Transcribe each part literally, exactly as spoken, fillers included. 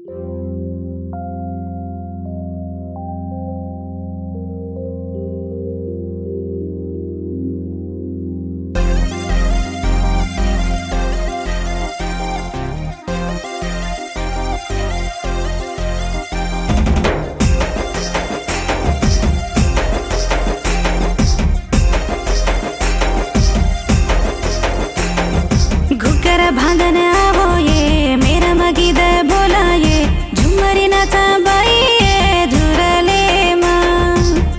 भांगन आवो ये मेरा मगीद बोला ये झुमरी नाचा बाई ये झुरले मां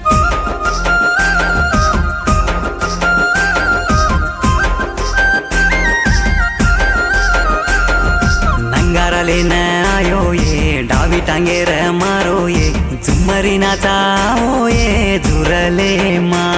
नंगारा लेना आयो ये डावी टांगेर मारो ये झुमरी नाचा हो ये झुरले मां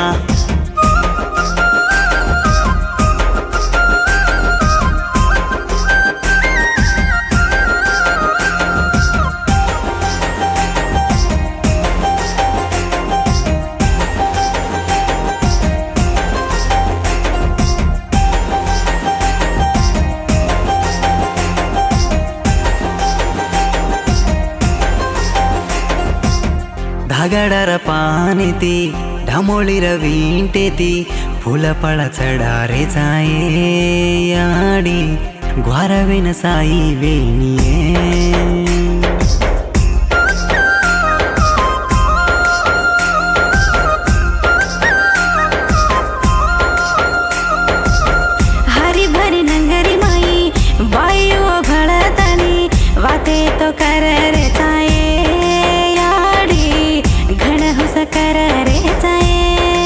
धागडार पानेती ढामोळीर विंटेती फुलफळ चढारे जाये याडी ग्वारवेन साई वेणिये हरी भरी नंगरी माई वायु भळतानी वाते तो कर रे जाये कर रे जाए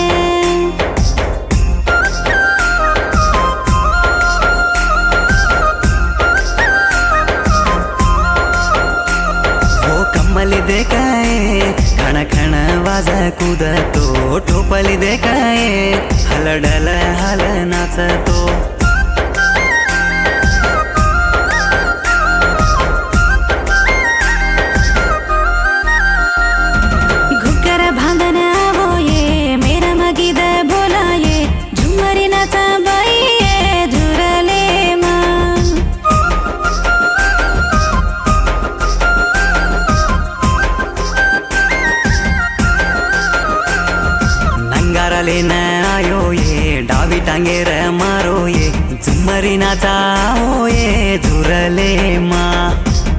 वो कम्मल देखाए खण खण वाजा कूदतो ठोपली देखाए हलडल हल नाचतो लेना आयो ये डावी टांगेर मारो ये झुमरी नाचा हो ये झुरले मां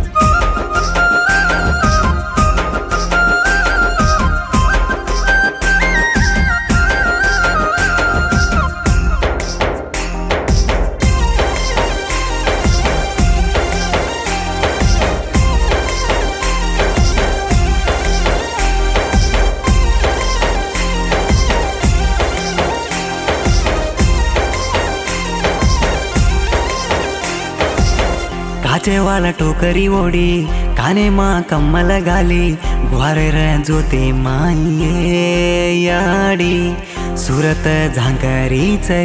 काचे वाला टोकरी ओडी काने मां कम्मल गाली ग्वारे रे जोते माये याडी सूरत झांकरी चे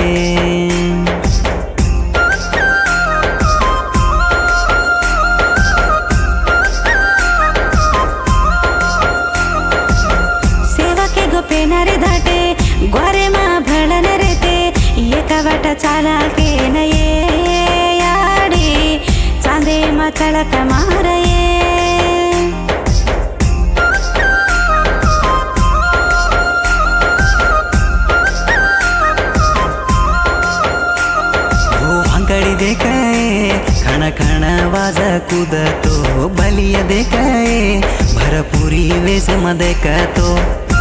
सेवा के गोपे नरे धाटे ग्वारे मां भळन रेते एका वाटा चाला के नये चांदे मचलक मारये वो भांगडी देखाए खण खण वाज कूदतो बलिया देखाए भरपुरी वेश मध्ये कहतो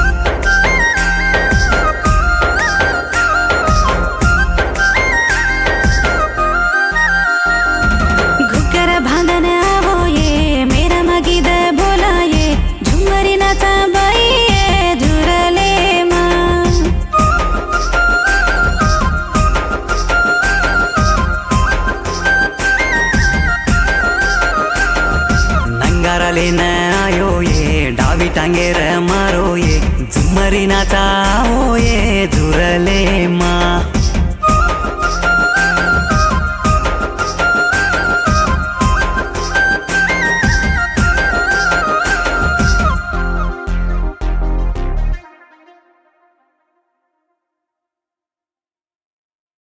लेना आयो ये डावी टांगेर मारो ये झुमरी नाचा हो ये झुरले मां।